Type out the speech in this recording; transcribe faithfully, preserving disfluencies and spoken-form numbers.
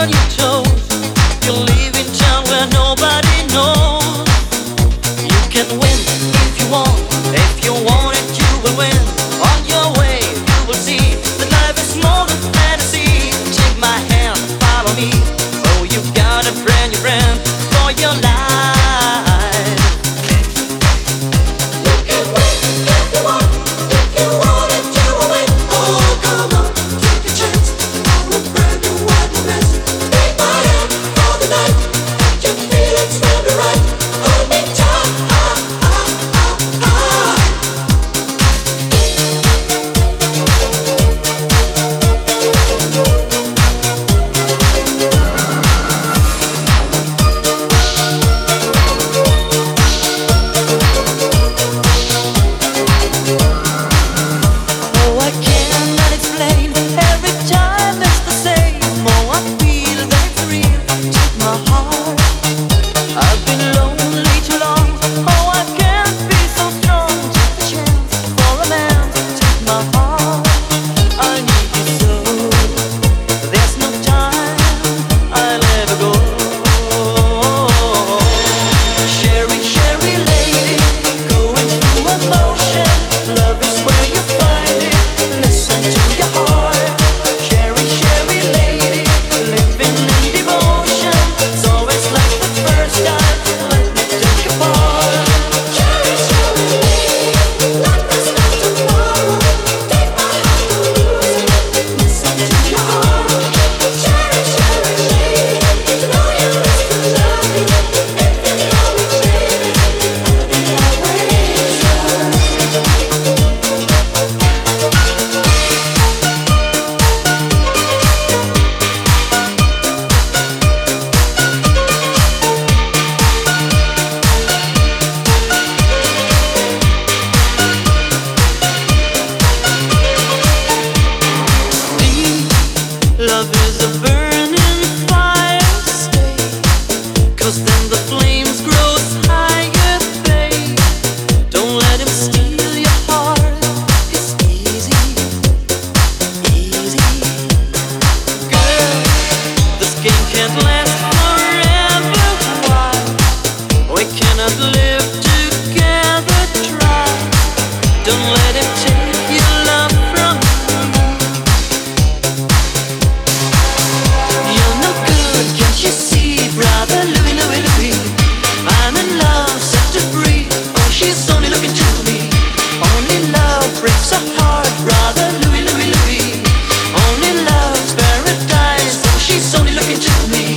on your toes. You live in town where nobody knows. You can win if you want. If you want it, you will win. On your way, you will see that life is more than fantasy. Take my hand, follow me. Oh, you got a brand new friend for your life. You can win if you want. If you want it, you will win. Oh, come on, take a chance for a brand new happiness. Take my hand for the night. Your feelings will be right. Hold me tight. Ah, ah, ah, ah. Oh, I cannot explain. Every time it's the same. Oh, I feel that it's real. Take my heart. I've been lonely too long. Oh, I can't be so strong. Take the chance for a man. Take my heart. I need you so. There's no time. I'll ever go. Sherry, Sherry lady, going through emotion. Love is where you find it. Listen to your heart. Sherry, Sherry lady, living in devotion. It's always like the first time. Let me take your part. Sherry, Sherry lady, life is not tomorrow. Take my heart to lose it. Listen to your heart. Sherry, Sherry lady, you know you used to love me. If you know me, baby, I'll be always yours. Love is a burning fire, stay. Cause then the flames grow higher, babe. Don't let him steal your heart. It's easy, easy. Girl, this game can't last forever. Why? We cannot live together, try. Don't let him take your love from me. You're no good, can't you see, brother Louis, Louis, Louis? I'm in love, set to free. Oh, she's only looking to me. Only love breaks a heart, brother Louis, Louis, Louis. Only love's paradise. Oh, she's only looking to me.